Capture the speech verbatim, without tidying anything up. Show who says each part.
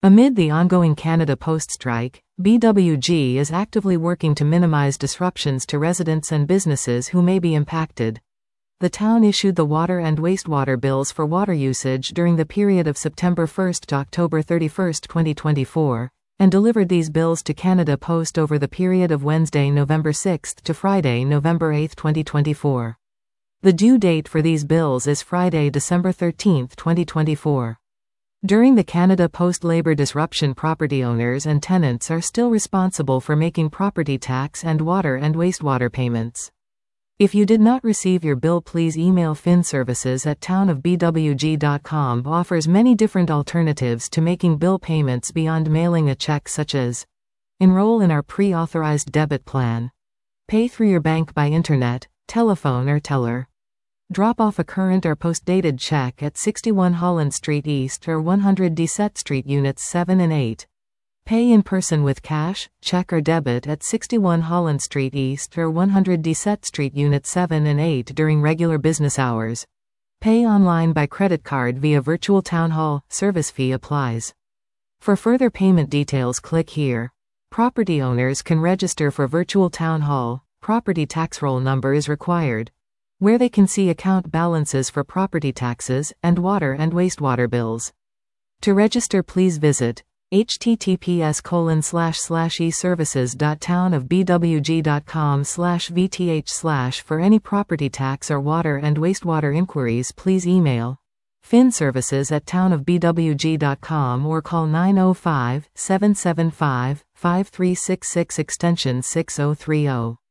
Speaker 1: Amid the ongoing Canada Post strike, B W G is actively working to minimize disruptions to residents and businesses who may be impacted. The town issued the water and wastewater bills for water usage during the period of September first to October thirty-first, twenty twenty-four, and delivered these bills to Canada Post over the period of Wednesday, November sixth to Friday, November eighth, twenty twenty-four. The due date for these bills is Friday, December thirteenth, twenty twenty-four. During the Canada Post labor disruption, property owners and tenants are still responsible for making property tax and water and wastewater payments. If you did not receive your bill, please email finservices at town of b w g dot com. Offers many different alternatives to making bill payments beyond mailing a check, such as enroll in our pre-authorized debit plan, pay through your bank by internet, telephone or teller, drop off a current or post-dated check at sixty-one Holland Street East or one hundred Deset Street Units seven and eight. Pay in person with cash, check or debit at sixty-one Holland Street East or one hundred Deset Street Units seven and eight during regular business hours. Pay online by credit card via Virtual Town Hall. Service fee applies. For further payment details, click here. Property owners can register for Virtual Town Hall. Property tax roll number is required, where they can see account balances for property taxes and water and wastewater bills. To register, please visit https colon slash slash eservices dot town of bwg dot com slash vth slash. For any property tax or water and wastewater inquiries, please email finservices at town of b w g dot com or call nine oh five, seven seven five, five three six six extension six oh three oh.